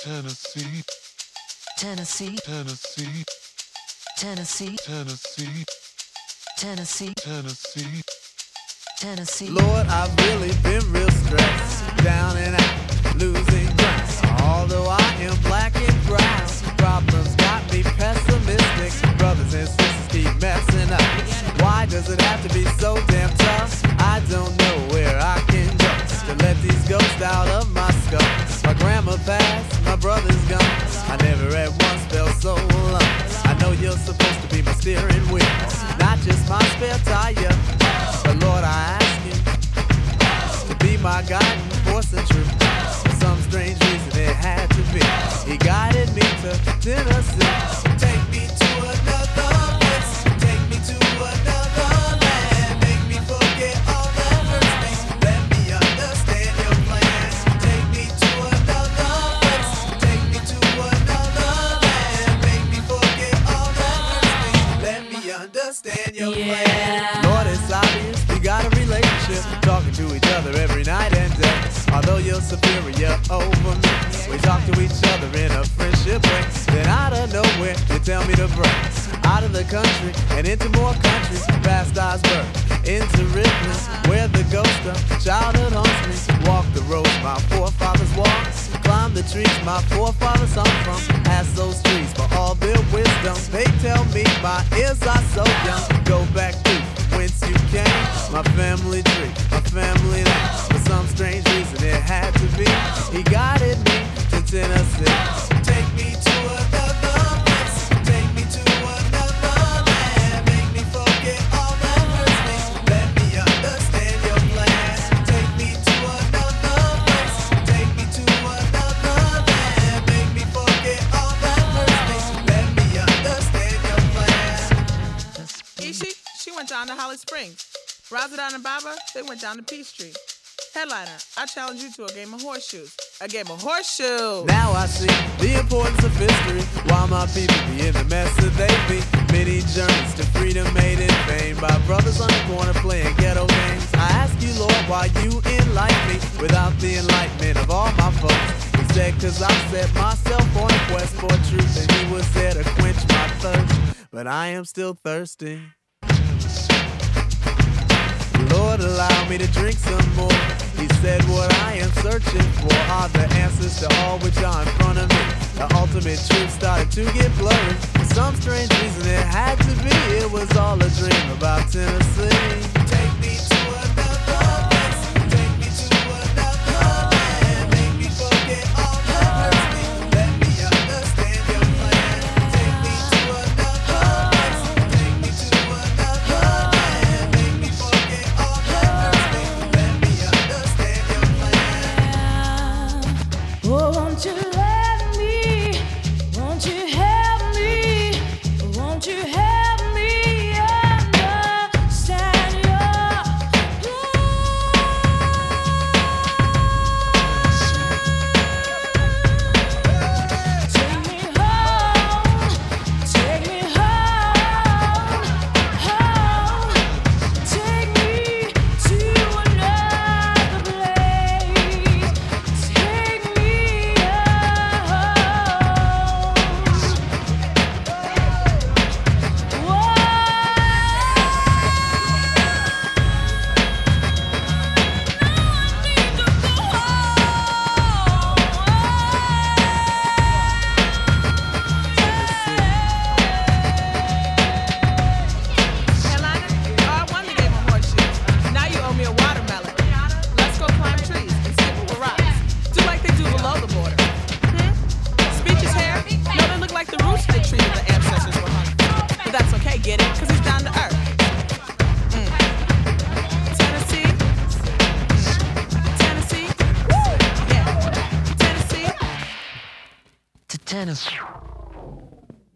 Tennessee, Tennessee, Tennessee, Tennessee, Tennessee, Tennessee, Tennessee. Tennessee. Lord, I've really been real stressed, down and out, losing ground. Although I am black and brown, problems got me pessimistic. Brothers and sisters keep messing up. Why does it have to be so damn tough? I don't know where I can go to let these ghosts out of my skull. My grandma passed, my brother's gone. I never at once felt so alone. I know you're supposed to be my steering wheel, not just my spare tire. But Lord, I ask you to be my guiding force and truth. For some strange reason it had to be. He guided me to Tennessee. Take me to another place. Take me to another land. Make me forget all that hurts me. Let me understand your plan. Take me to another place. Take me to another land. Make me forget all that hurts me. Let me understand your plan. Lord, it's obvious we got a relationship, talking to each other every night and day. Although you're superior over me, we talk to each other in a friendship way. Then out of nowhere, you tell me to break out of the country and into more countries, past Osborne, into Ripley, where the ghost of childhood haunts me. Walk the roads my forefathers walked, climb the trees my forefathers hung from. Ask those trees for all their wisdom. They tell me my ears are so young. Go back to whence you came, my family tree, my family name. For some strange reason it had to be. He guided me to Tennessee. Take me to another place. Take me to another land. Make me forget all that hurts me. Let me understand your plan. Take me to another place. Take me to another land. Make me forget all that hurts me. Let me understand your plan. Ishi, she went down to Holly Springs. Razadon and Baba, they went down to Peachtree. Headliner, I challenge you to a game of horseshoes. A game of horseshoes! Now I see the importance of history. Why my people be in the mess that they be. Many journeys to freedom made in vain by brothers on the corner playing ghetto games. I ask you, Lord, why you enlighten me without the enlightenment of all my folks. He said, cause I set myself on a quest for truth, and he was there to quench my thirst. But I am still thirsty. Lord, allow me to drink some more. He said what I am searching for are the answers to all which are in front of me. The ultimate truth started to get blurry. For some strange reason it had to be. It was all a dream about Tennessee. Take me to another place. Take me to another land. Make me forget all that hurts me. Let me understand your plan. Take me to another place. Take me to another land. Make me forget all that hurts me. Let me understand your plan. Oh, won't you let me? Won't you help me? Won't you help me understand your Take me home, take me home, home. Take me to another place. Take me Headliner, I won the game of horseshoes. Now you owe me a watermelon. Let's go climb trees and see who will rise. Do like they do below the border. Speeches hair? No, they look like the roots of the tree that the ancestors were hung. But that's okay, get it? Cause he's down to earth. Tennessee? Tennessee? Woo! Yeah. Tennessee? To Tennessee.